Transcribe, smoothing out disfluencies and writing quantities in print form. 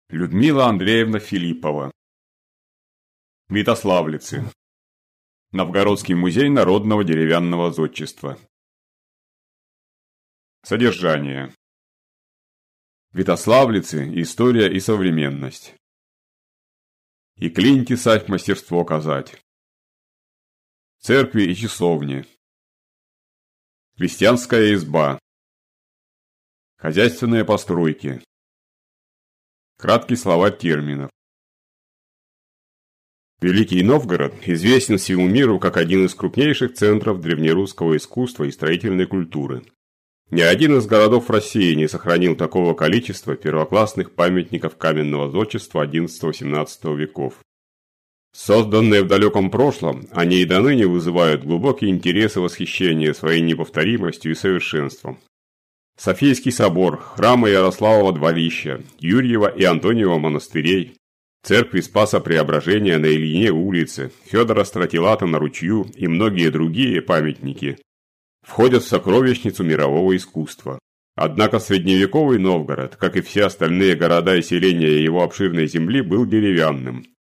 Людмила Андреевна Филиппова. Витославлицы. Новгородский музей народного деревянного зодчества. Содержание. Витославлицы. История и современность. И клинь тесать мастерство казать. Церкви и часовни. Крестьянская изба. Хозяйственные постройки. Краткий словарь терминов. Великий Новгород известен всему миру как один из крупнейших центров древнерусского искусства и строительной культуры. Ни один из городов России не сохранил такого количества первоклассных памятников каменного зодчества XI-XVII веков. Созданные в далеком прошлом, они и до ныне вызывают глубокий интерес и восхищение своей неповторимостью и совершенством. Софийский собор, храмы Ярославова дворища, Юрьева и Антониева монастырей, церкви Спаса Преображения на Ильине улице, Федора Стратилата на Ручью и многие другие памятники входят в сокровищницу мирового искусства. Однако средневековый Новгород, как и все остальные города и селения его обширной земли, был деревянным.